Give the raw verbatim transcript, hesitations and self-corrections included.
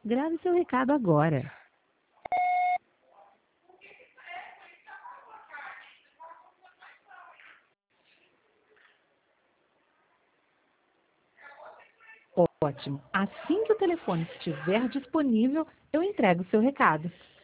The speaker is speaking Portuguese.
Grave seu recado agora. Ótimo. Assim que o telefone estiver disponível, eu entrego o seu recado.